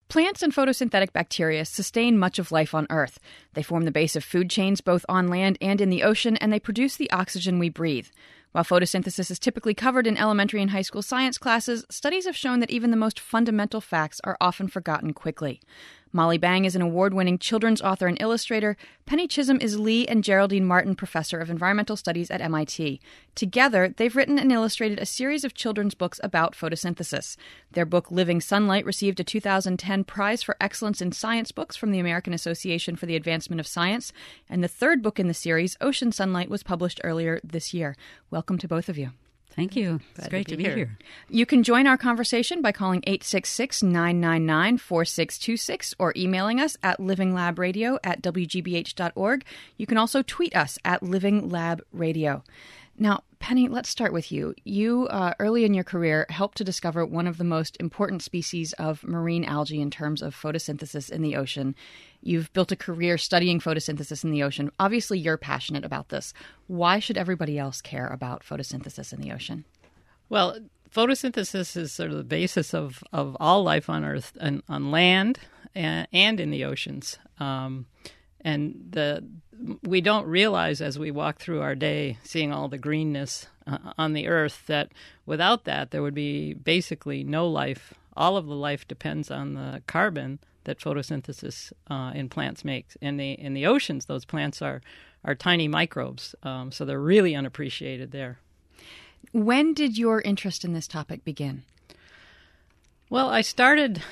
Plants and photosynthetic bacteria sustain much of life on Earth. They form the base of food chains both on land and in the ocean, and they produce the oxygen we breathe. While photosynthesis is typically covered in elementary and high school science classes, studies have shown that even the most fundamental facts are often forgotten quickly. Molly Bang is an award-winning children's author and illustrator. Penny Chisholm is Lee and Geraldine Martin Professor of Environmental Studies at MIT. Together, they've written and illustrated a series of children's books about photosynthesis. Their book, Living Sunlight, received a 2010 Prize for Excellence in Science Books from the American Association for the Advancement of Science, and the third book in the series, Ocean Sunlight, was published earlier this year. Welcome to both of you. Thank you. It's great to be here. You can join our conversation by calling 866-999-4626 or emailing us at livinglab.radio@wgbh.org. You can also tweet us at livinglab.radio. Now, Penny, let's start with you. You, early in your career, helped to discover one of the most important species of marine algae in terms of photosynthesis in the ocean. You've built a career studying photosynthesis in the ocean. Obviously, you're passionate about this. Why should everybody else care about photosynthesis in the ocean? Well, photosynthesis is sort of the basis of all life on Earth and on land and in the oceans. We don't realize as we walk through our day, seeing all the greenness on the Earth, that without that, there would be basically no life. All of the life depends on the carbon that photosynthesis in plants makes. In the oceans, those plants are tiny microbes, so they're really unappreciated there. When did your interest in this topic begin? Well, I started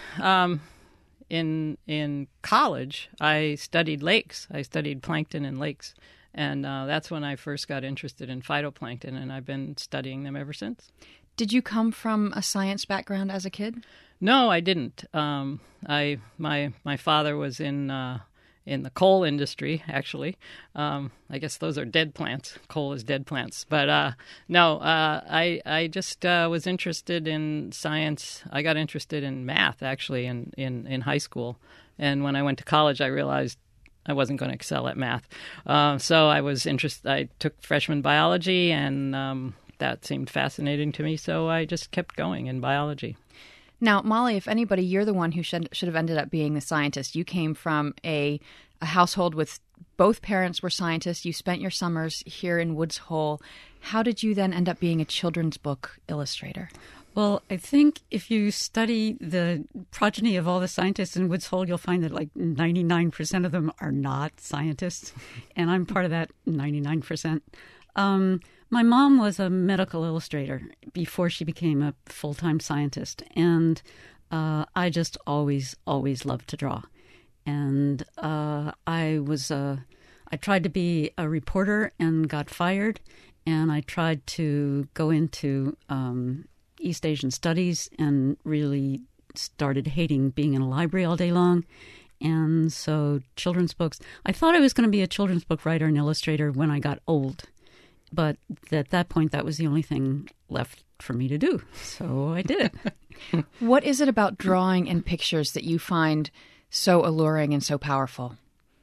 in college. I studied lakes. I studied plankton in lakes, and that's when I first got interested in phytoplankton, and I've been studying them ever since. Did you come from a science background as a kid? No, I didn't. My father was in the coal industry, actually. I guess those are dead plants. Coal is dead plants. But no, I just was interested in science. I got interested in math, actually, in high school. And when I went to college, I realized I wasn't going to excel at math. So I was interested. I took freshman biology, and that seemed fascinating to me. So I just kept going in biology. Now, Molly, if anybody, you're the one who should have ended up being the scientist. You came from a household with both parents were scientists. You spent your summers here in Woods Hole. How did you then end up being a children's book illustrator? Well, I think if you study the progeny of all the scientists in Woods Hole, you'll find that like 99% of them are not scientists. And I'm part of that 99%. My mom was a medical illustrator before she became a full-time scientist, and I just always loved to draw. And I tried to be a reporter and got fired, and I tried to go into East Asian studies and really started hating being in a library all day long. And so children's books, I thought I was going to be a children's book writer and illustrator when I got old. But at that point, that was the only thing left for me to do. So I did it. What is it about drawing and pictures that you find so alluring and so powerful?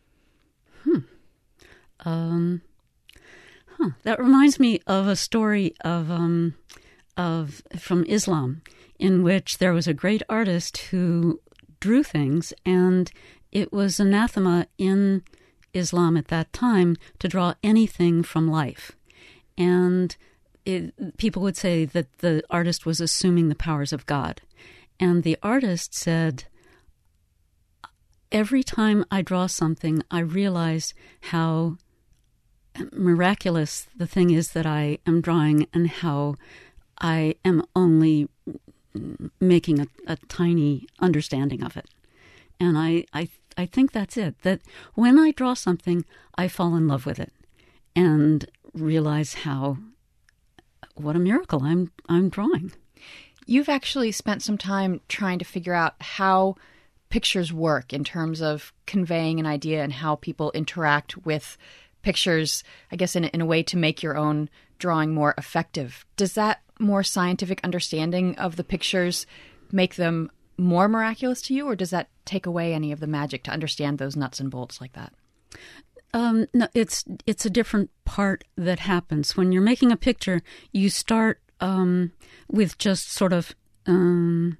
That reminds me of a story from Islam, in which there was a great artist who drew things, and it was anathema in Islam at that time to draw anything from life. And people would say that the artist was assuming the powers of God. And the artist said, every time I draw something, I realize how miraculous the thing is that I am drawing and how I am only making a tiny understanding of it. And I think that's it, that when I draw something, I fall in love with it and realize what a miracle I'm drawing. You've actually spent some time trying to figure out how pictures work in terms of conveying an idea and how people interact with pictures, I guess, in a way to make your own drawing more effective. Does that more scientific understanding of the pictures make them more miraculous to you, or does that take away any of the magic to understand those nuts and bolts like that? No, it's a different part that happens. When you're making a picture, you start with just sort of,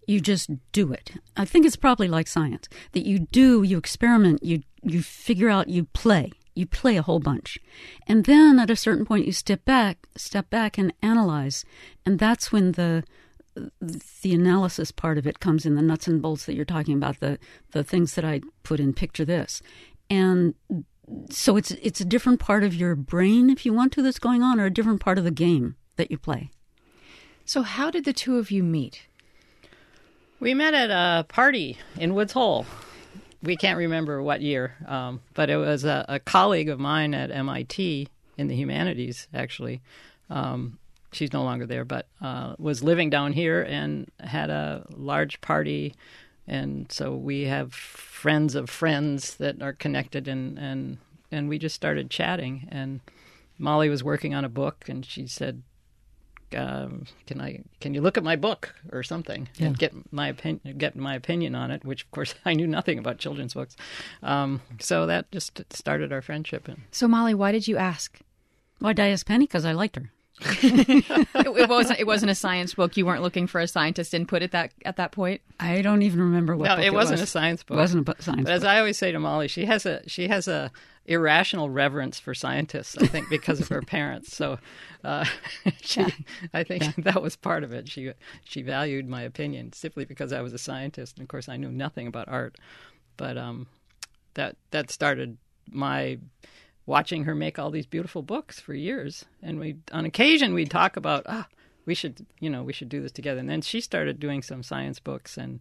You just do it. I think it's probably like science, that you experiment, you figure out, you play a whole bunch. And then at a certain point you step back and analyze. And that's when the analysis part of it comes in, the nuts and bolts that you're talking about, the things that I put in Picture This. And so it's a different part of your brain, if you want to, that's going on, or a different part of the game that you play. So how did the two of you meet? We met at a party in Woods Hole. We can't remember what year, but it was a colleague of mine at MIT in the humanities, actually. She's no longer there, but was living down here and had a large party. And so we have friends of friends that are connected, and we just started chatting. And Molly was working on a book, and she said, can you look at my book or something and get my opinion on it, which of course I knew nothing about children's books. So that just started our friendship. So Molly, why did you ask? Why did I ask Penny? Because I liked her. It wasn't a science book. You weren't looking for a scientist input at that point. I don't even remember what. No, book it wasn't a science book. It wasn't a science book. As I always say to Molly, she has a irrational reverence for scientists, I think, because of her parents. So I think that was part of it. She valued my opinion simply because I was a scientist, and of course I knew nothing about art. But that started my watching her make all these beautiful books for years. And on occasion we'd talk about we should do this together. And then she started doing some science books, and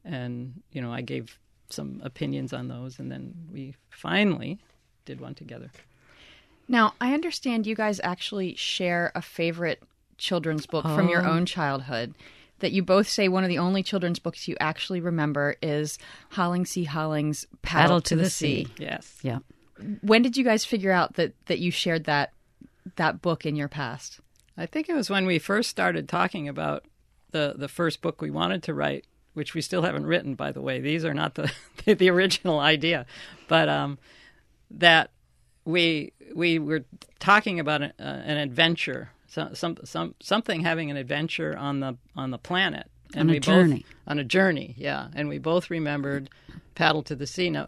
I gave some opinions on those, and then we finally did one together. Now, I understand you guys actually share a favorite children's book from your own childhood, that you both say one of the only children's books you actually remember is Holling C. Holling's Paddle to the Sea. Yes. Yeah. When did you guys figure out that you shared that book in your past? I think it was when we first started talking about the first book we wanted to write, which we still haven't written, by the way. These are not the original idea. But that we were talking about an adventure, something having an adventure on the planet. And on a journey, yeah. And we both remembered Paddle to the Sea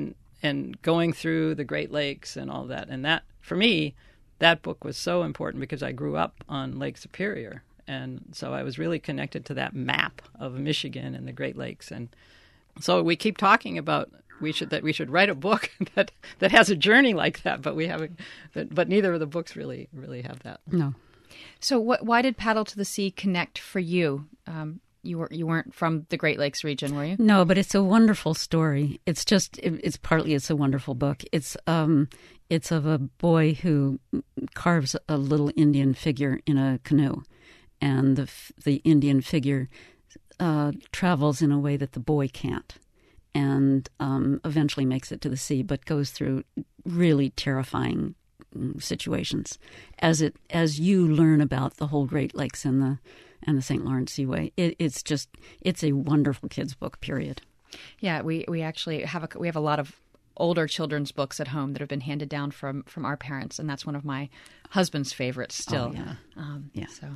and going through the Great Lakes and all that. And that, for me, that book was so important because I grew up on Lake Superior. And so I was really connected to that map of Michigan and the Great Lakes. And so we keep talking about we should write a book that has a journey like that, but we haven't. But neither of the books really have that. No. So why did Paddle to the Sea connect for you? You weren't from the Great Lakes region, were you? No, but it's a wonderful story. It's just it's a wonderful book. It's of a boy who carves a little Indian figure in a canoe, and the Indian figure travels in a way that the boy can't, and eventually makes it to the sea, but goes through really terrifying situations as you learn about the whole Great Lakes and the St. Lawrence Seaway. It's a wonderful kids book, period. Yeah, we actually have a lot of older children's books at home that have been handed down from our parents, and that's one of my husband's favorites still. Oh, yeah. So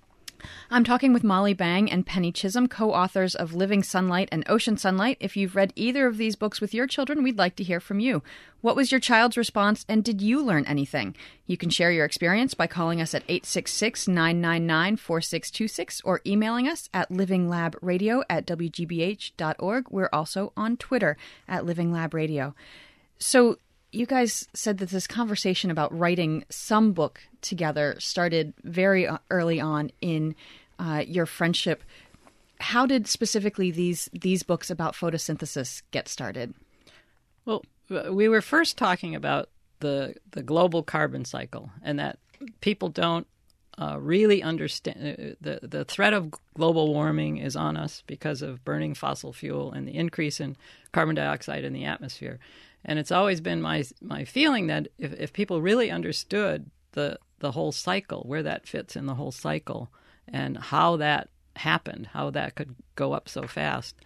I'm talking with Molly Bang and Penny Chisholm, co-authors of Living Sunlight and Ocean Sunlight. If you've read either of these books with your children, we'd like to hear from you. What was your child's response, and did you learn anything? You can share your experience by calling us at 866-999-4626 or emailing us at livinglabradio@wgbh.org. We're also on Twitter at Living Lab Radio. So you guys said that this conversation about writing some book together started very early on in your friendship. How did specifically these books about photosynthesis get started? Well, we were first talking about the global carbon cycle, and that people don't really understand the threat of global warming is on us because of burning fossil fuel and the increase in carbon dioxide in the atmosphere. And it's always been my feeling that if people really understood the whole cycle, where that fits in the whole cycle, and how that happened, how that could go up so fast,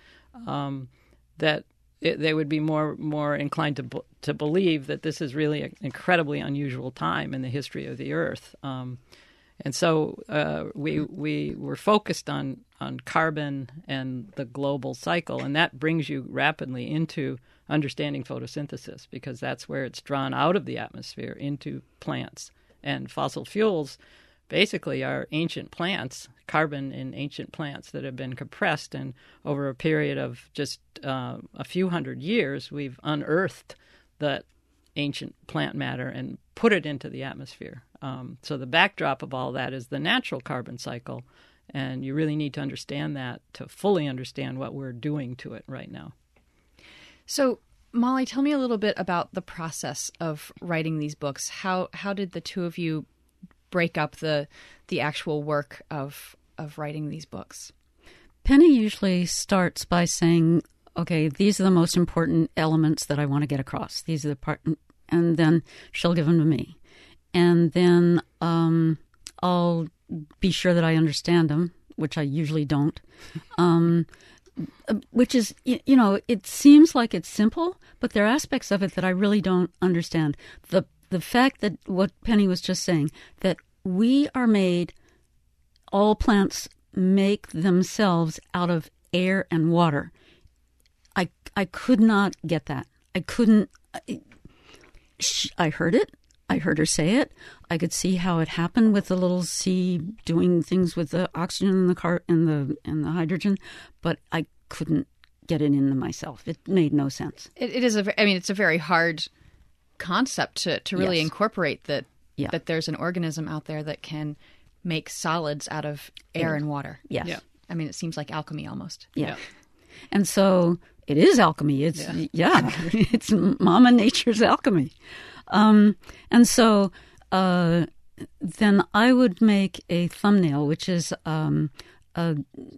that they would be more inclined to believe that this is really an incredibly unusual time in the history of the Earth. And so we were focused on carbon and the global cycle, and that brings you rapidly into understanding photosynthesis, because that's where it's drawn out of the atmosphere into plants. And fossil fuels basically are ancient plants, carbon in ancient plants that have been compressed, and over a period of just a few hundred years, we've unearthed that ancient plant matter and put it into the atmosphere. So the backdrop of all that is the natural carbon cycle, and you really need to understand that to fully understand what we're doing to it right now. So, Molly, tell me a little bit about the process of writing these books. How did the two of you break up the actual work of writing these books? Penny usually starts by saying, okay, these are the most important elements that I want to get across. These are the part, and then she'll give them to me. And then I'll be sure that I understand them, which I usually don't. Which is, it seems like it's simple, but there are aspects of it that I really don't understand. The fact that what Penny was just saying, that we are made, all plants make themselves out of air and water. I could not get that. I couldn't. I heard it. I heard her say it. I could see how it happened with the little C doing things with the oxygen and the hydrogen, but I couldn't get it into myself. It made no sense. It is it's a very hard concept to really incorporate that there's an organism out there that can make solids out of air and water. Yes. Yeah. I mean, it seems like alchemy almost. Yeah. And so it is alchemy. It's it's Mama Nature's alchemy. And so then I would make a thumbnail, which is a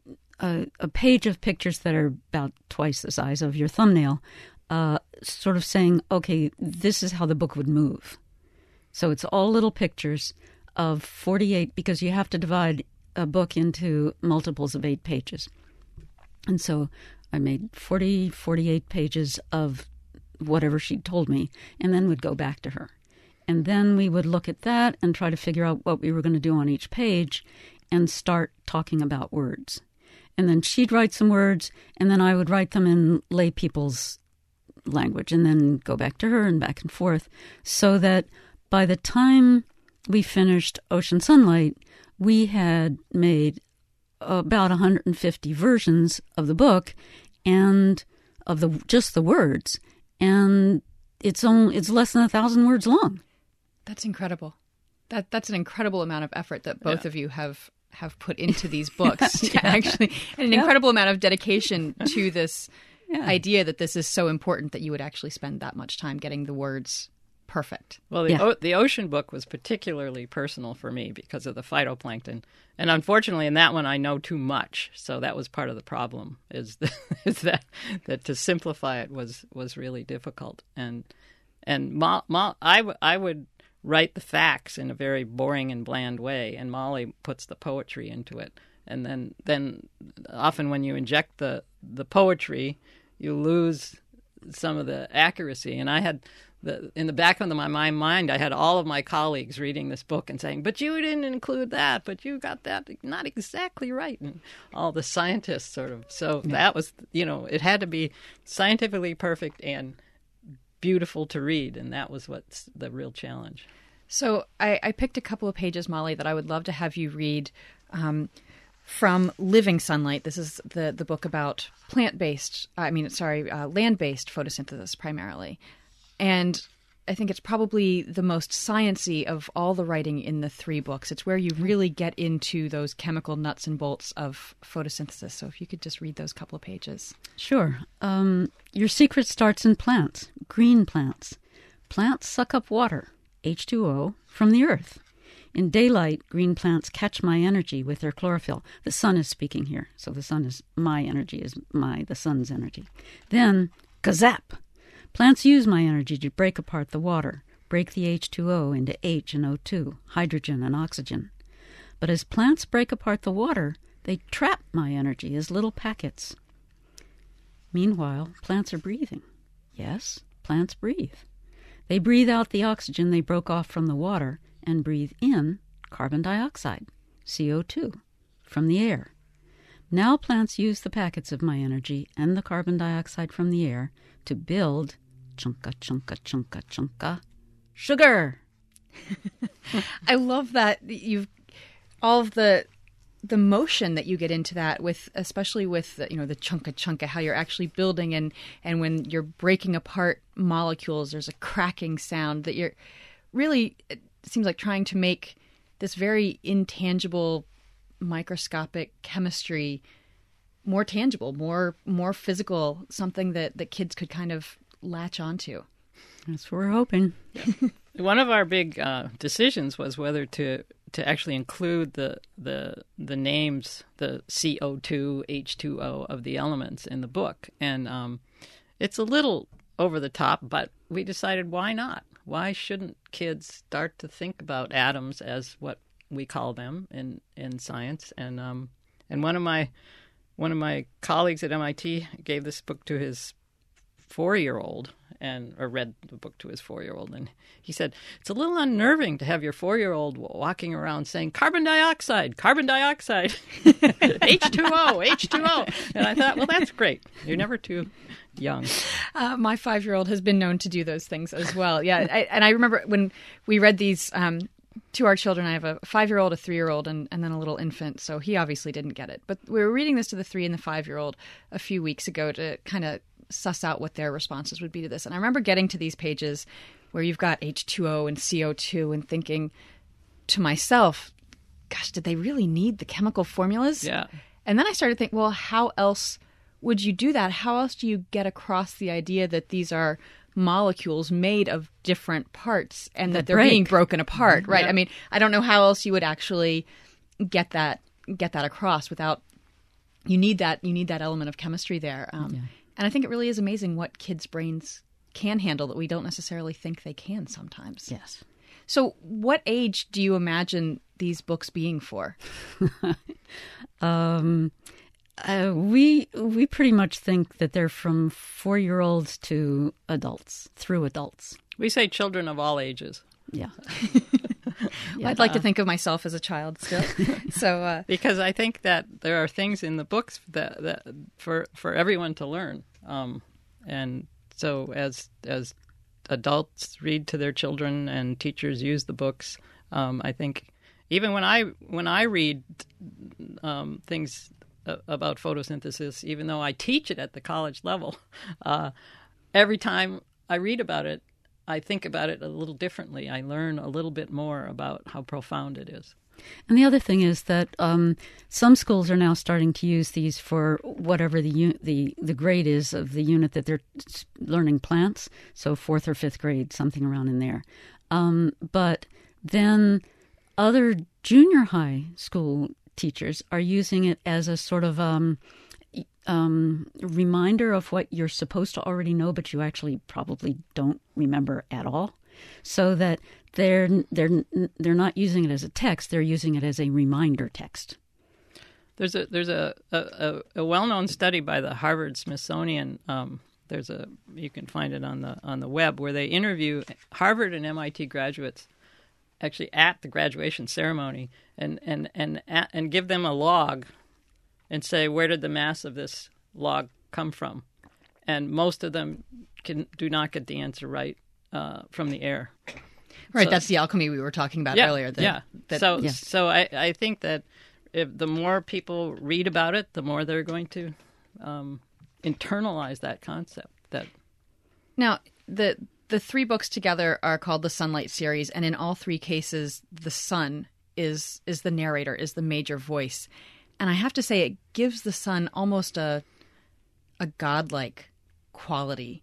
page of pictures that are about twice the size of your thumbnail, sort of saying, okay, this is how the book would move. So it's all little pictures of 48, because you have to divide a book into multiples of 8 pages. And so I made 48 pages of whatever she'd told me, and then would go back to her. And then we would look at that and try to figure out what we were going to do on each page and start talking about words. And then she'd write some words, and then I would write them in lay people's language, and then go back to her and back and forth, so that by the time we finished Ocean Sunlight, we had made about 150 versions of the book and of just the words, and it's less than 1,000 words long. That's incredible. That's an incredible amount of effort that both of you have put into these books. Actually, and an incredible amount of dedication to this idea that this is so important that you would actually spend that much time getting the words perfect. Well, the ocean book was particularly personal for me because of the phytoplankton. And unfortunately, in that one, I know too much. So that was part of the problem, is that to simplify it was really difficult. And I would write the facts in a very boring and bland way, and Molly puts the poetry into it. And then often when you inject the poetry, you lose some of the accuracy. And I had in the back of my mind, I had all of my colleagues reading this book and saying, "But you didn't include that. But you got that not exactly right." And all the scientists sort of. So that was, it had to be scientifically perfect and beautiful to read, and that was what's the real challenge. So I picked a couple of pages, Molly, that I would love to have you read from Living Sunlight. This is the book about land-based photosynthesis primarily. And I think it's probably the most science-y of all the writing in the 3 books. It's where you really get into those chemical nuts and bolts of photosynthesis. So if you could just read those couple of pages. Sure. Your secret starts in plants, green plants. Plants suck up water, H2O, from the earth. In daylight, green plants catch my energy with their chlorophyll. The sun is speaking here, so the sun is my energy, the sun's energy. Then, kazap! Plants use my energy to break apart the water, break the H2O into H and O2, hydrogen and oxygen. But as plants break apart the water, they trap my energy as little packets. Meanwhile, plants are breathing. Yes, plants breathe. They breathe out the oxygen they broke off from the water and breathe in carbon dioxide, CO2, from the air. Now plants use the packets of my energy and the carbon dioxide from the air to build chunka, chunka, chunka, chunka sugar. I love that you've all of the motion that you get into that with, especially with the chunka chunka, how you're actually building and when you're breaking apart molecules, there's a cracking sound that you're really, it seems like trying to make this very intangible microscopic chemistry more tangible, more physical, something that kids could kind of latch onto. That's what we're hoping. One of our big decisions was whether to actually include the names, the CO2, H2O of the elements in the book. And it's a little over the top, but we decided why not? Why shouldn't kids start to think about atoms as what we call them in science? And one of my colleagues at MIT gave this book to his 4-year-old or read the book to his 4-year-old, and he said, it's a little unnerving to have your 4-year-old walking around saying, carbon dioxide, H2O, H2O. And I thought, well, that's great. You're never too young. My 5-year-old has been known to do those things as well. Yeah, and I remember when we read these to our children. I have a 5-year-old, a 3-year-old, and then a little infant, so he obviously didn't get it. But we were reading this to the 3 and the 5-year-old a few weeks ago to kind of suss out what their responses would be to this. And I remember getting to these pages where you've got H2O and CO2 and thinking to myself, gosh, did they really need the chemical formulas? Yeah. And then I started thinking, well, how else would you do that? How else do you get across the idea that these are molecules made of different parts and that they're being broken apart, right? Yeah. I mean, I don't know how else you would actually get that across without you need that element of chemistry there. And I think it really is amazing what kids' brains can handle that we don't necessarily think they can sometimes. Yes. So what age do you imagine these books being for? We pretty much think that they're from 4-year-olds to adults, through adults. We say children of all ages. Yeah. I'd like to think of myself as a child still. So because I think that there are things in the books that for everyone to learn. And so as adults read to their children and teachers use the books, I think even when I read things about photosynthesis, even though I teach it at the college level, every time I read about it, I think about it a little differently. I learn a little bit more about how profound it is. And the other thing is that some schools are now starting to use these for whatever the grade is of the unit that they're learning plants, so 4th or 5th grade, something around in there. But then other junior high school teachers are using it as a sort of reminder of what you're supposed to already know, but you actually probably don't remember at all. So that they're not using it as a text; they're using it as a reminder text. There's a well-known study by the Harvard Smithsonian. You can find it on the web, where they interview Harvard and MIT graduates actually at the graduation ceremony and give them a log and say, where did the mass of this log come from? And most of them do not get the answer right from the air. Right, so, that's the alchemy we were talking about earlier. So I think that if the more people read about it, the more they're going to internalize that concept. Now, the 3 books together are called the Sunlight series, and in all 3 cases, the sun is the narrator, is the major voice. And I have to say, it gives the sun almost a godlike quality.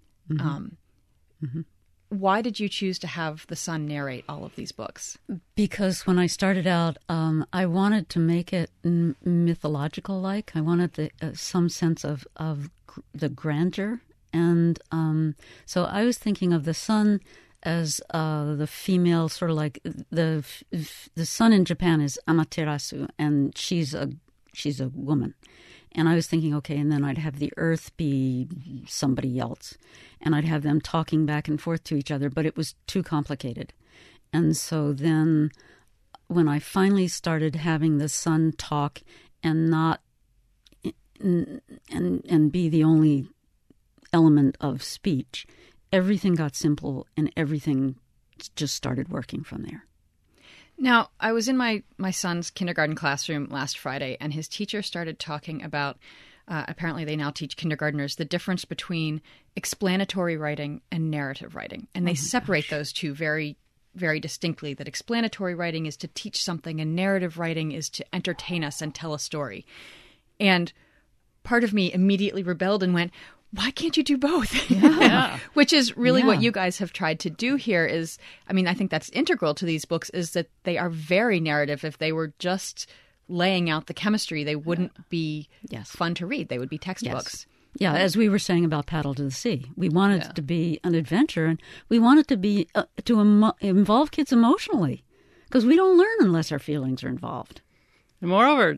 Why did you choose to have the sun narrate all of these books? Because when I started out, I wanted to make it mythological-like. I wanted some sense of the grandeur. And so I was thinking of the sun as the female, sort of like the sun in Japan is Amaterasu, and she's a woman. And I was thinking, okay, and then I'd have the earth be somebody else, and I'd have them talking back and forth to each other, but it was too complicated. And so then when I finally started having the sun talk and not and be the only element of speech, everything got simple and everything just started working from there. Now, I was in my son's kindergarten classroom last Friday, and his teacher started talking about, apparently they now teach kindergartners, the difference between explanatory writing and narrative writing. And they separate those two very, very distinctly, that explanatory writing is to teach something and narrative writing is to entertain us and tell a story. And part of me immediately rebelled and went, why can't you do both? Yeah. Which is really what you guys have tried to do here is, I mean, I think that's integral to these books is that they are very narrative. If they were just laying out the chemistry, they wouldn't be fun to read. They would be textbooks. Yeah, as we were saying about Paddle to the Sea, we wanted it to be an adventure, and we wanted to be involve kids emotionally, because we don't learn unless our feelings are involved. And moreover,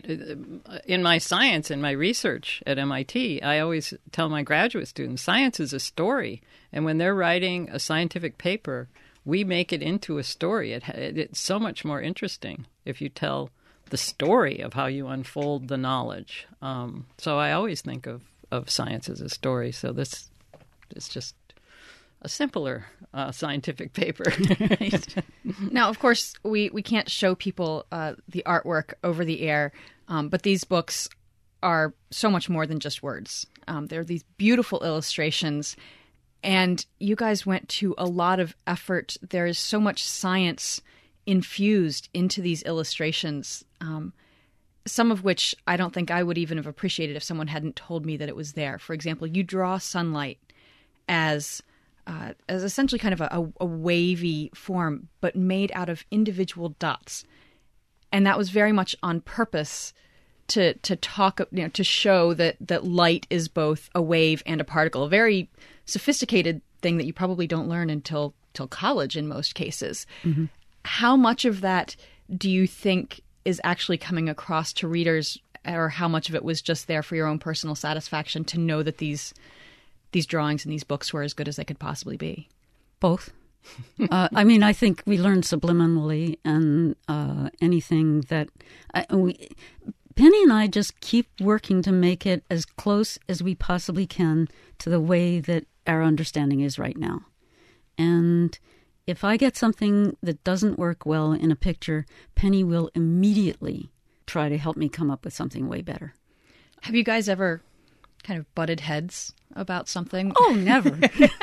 in my science and my research at MIT, I always tell my graduate students, science is a story. And when they're writing a scientific paper, we make it into a story. It's so much more interesting if you tell the story of how you unfold the knowledge. So I always think of science as a story. So this is just a simpler scientific paper. Now, of course, we can't show people the artwork over the air, but these books are so much more than just words. They're these beautiful illustrations, and you guys went to a lot of effort. There is so much science infused into these illustrations, some of which I don't think I would even have appreciated if someone hadn't told me that it was there. For example, you draw sunlight as essentially kind of a wavy form, but made out of individual dots. And that was very much on purpose to talk, to show that light is both a wave and a particle. A very sophisticated thing that you probably don't learn until college in most cases. Mm-hmm. How much of that do you think is actually coming across to readers, or how much of it was just there for your own personal satisfaction to know that these drawings and these books were as good as they could possibly be? Both. I mean, I think we learn subliminally, and anything that Penny and I just keep working to make it as close as we possibly can to the way that our understanding is right now. And if I get something that doesn't work well in a picture, Penny will immediately try to help me come up with something way better. Have you guys ever kind of butted heads about something? Oh, never.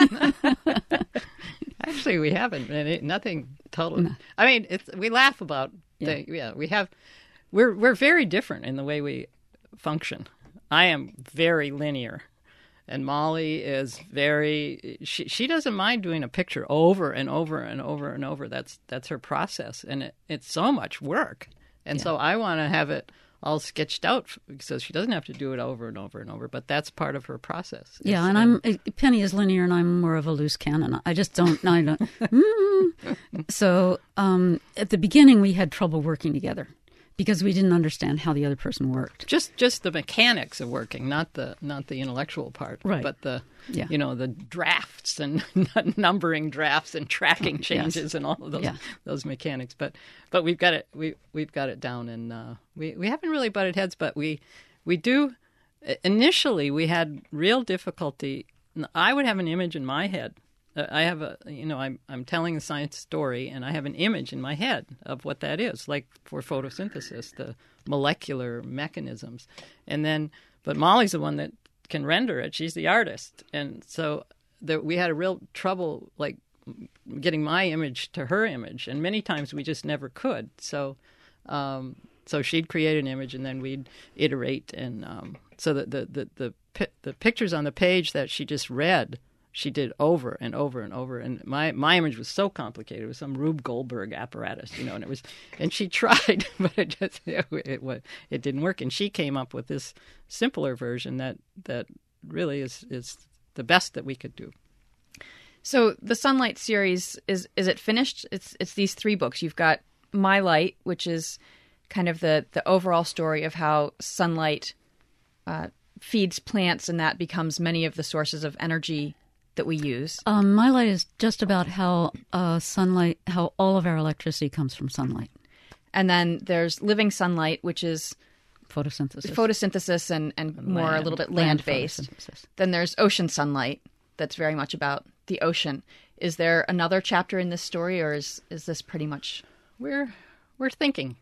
Actually, we haven't. Nothing totally. No. I mean, we laugh about things. Yeah, we have. We're very different in the way we function. I am very linear, and Molly is very. She doesn't mind doing a picture over and over and over and over. That's her process, and it's so much work. And so I want to have it all sketched out so she doesn't have to do it over and over and over. But that's part of her process. Yeah, and Penny is linear, and I'm more of a loose cannon. I just don't. So at the beginning, we had trouble working together because we didn't understand how the other person worked. Just the mechanics of working, not the intellectual part, right? But the the drafts and numbering drafts and tracking changes and all of those mechanics. But we've got it we've got it down, and we haven't really butted heads, but we do. Initially, we had real difficulty. I would have an image in my head. I have I'm telling a science story, and I have an image in my head of what that is, like for photosynthesis, the molecular mechanisms. But Molly's the one that can render it. She's the artist. And so we had a real trouble, like, getting my image to her image. And many times we just never could. So she'd create an image, and then we'd iterate. And so the pictures on the page that she just read, she did over and over and over, and my image was so complicated. It was some Rube Goldberg apparatus, and she tried, but it didn't work. And she came up with this simpler version that really is the best that we could do. So the Sunlight series is it finished? It's these 3 books. You've got My Light, which is kind of the overall story of how sunlight feeds plants, and that becomes many of the sources of energy that we use. My Light is just about how all of our electricity comes from sunlight. And then there's Living Sunlight, which is photosynthesis. And more a little bit land-based. Then there's ocean sunlight that's very much about the ocean. Is there another chapter in this story, or is this pretty much... We're thinking.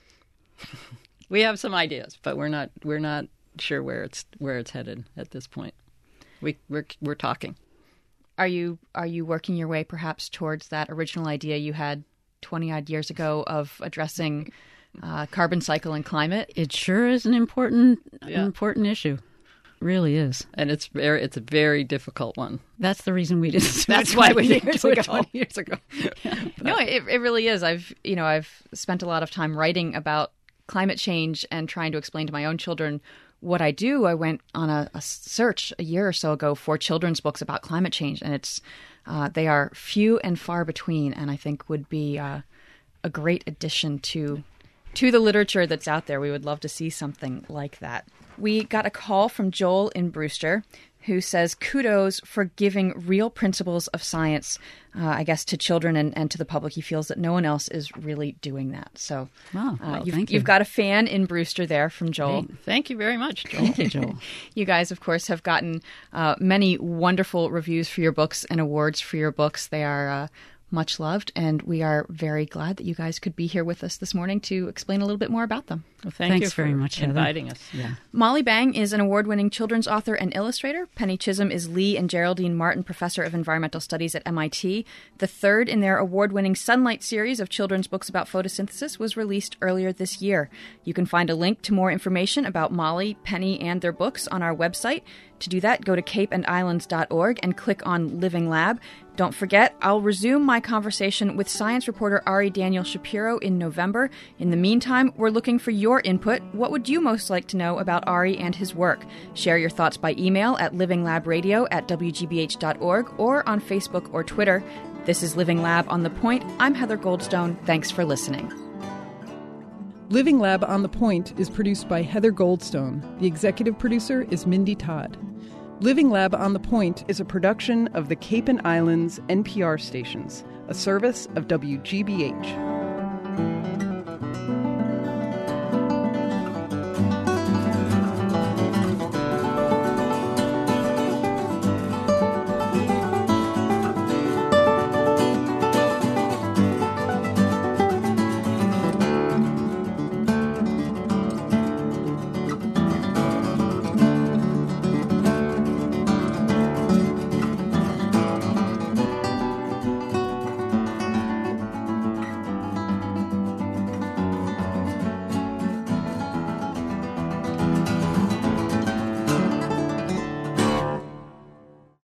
We have some ideas, but we're not sure where it's headed at this point. We're talking. Are you working your way perhaps towards that original idea you had 20-odd years ago of addressing carbon cycle and climate? It sure is an important issue. It really is. And it's a very difficult one. That's the reason we didn't. That's why we didn't do it 20 years ago. No, it really is. I've spent a lot of time writing about climate change and trying to explain to my own children what I do. I went on a search a year or so ago for children's books about climate change, and they are few and far between, and I think would be a great addition to the literature that's out there. We would love to see something like that. We got a call from Joel in Brewster, who says kudos for giving real principles of science, I guess, to children and to the public. He feels that no one else is really doing that. So you've got a fan in Brewster there from Joel. Thank you very much, Joel. Thank you, Joel. You guys, of course, have gotten many wonderful reviews for your books and awards for your books. They are much loved, and we are very glad that you guys could be here with us this morning to explain a little bit more about them. Well, thanks you very much for inviting us. Yeah. Molly Bang is an award-winning children's author and illustrator. Penny Chisholm is Lee and Geraldine Martin Professor of Environmental Studies at MIT. The third in their award-winning Sunlight series of children's books about photosynthesis was released earlier this year. You can find a link to more information about Molly, Penny, and their books on our website. To do that, go to capeandislands.org and click on Living Lab. Don't forget, I'll resume my conversation with science reporter Ari Daniel Shapiro in November. In the meantime, we're looking for your input. What would you most like to know about Ari and his work? Share your thoughts by email at livinglabradio@wgbh.org or on Facebook or Twitter. This is Living Lab on the Point. I'm Heather Goldstone. Thanks for listening. Living Lab on the Point is produced by Heather Goldstone. The executive producer is Mindy Todd. Living Lab on the Point is a production of the Cape and Islands NPR stations, a service of WGBH.